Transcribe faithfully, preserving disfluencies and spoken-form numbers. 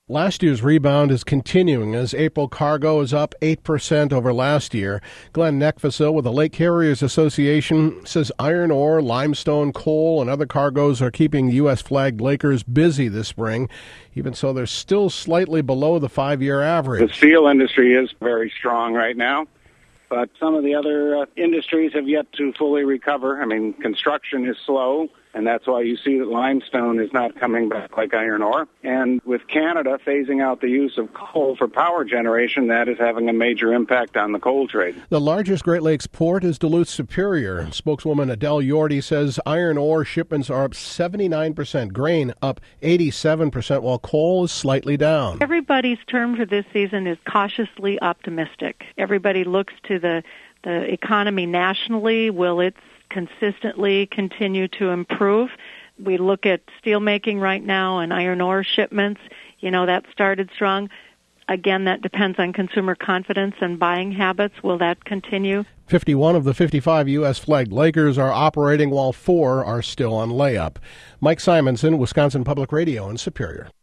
Last year's rebound is continuing as April cargo is up eight percent over last year. Glenn Neckville with the Lake Carriers Association says iron ore, limestone, coal, and other cargoes are keeping U S flagged Lakers busy this spring. Even so, they're still slightly below the five-year average. The steel industry is very strong right now, but some of the other uh, industries have yet to fully recover. I mean, construction is slow, and that's why you see that limestone is not coming back like iron ore. And with Canada phasing out the use of coal for power generation, that is having a major impact on the coal trade. The largest Great Lakes port is Duluth Superior. Spokeswoman Adele Yordi says iron ore shipments are up seventy-nine percent, grain up eighty-seven percent, while coal is slightly down. Everybody's term for this season is cautiously optimistic. Everybody looks to the, the economy nationally. Will it consistently continue to improve? We look at steelmaking right now and iron ore shipments. You know, that started strong. Again, that depends on consumer confidence and buying habits. Will that continue? fifty-one of the fifty-five U S flagged Lakers are operating while four are still on layup. Mike Simonson, Wisconsin Public Radio in Superior.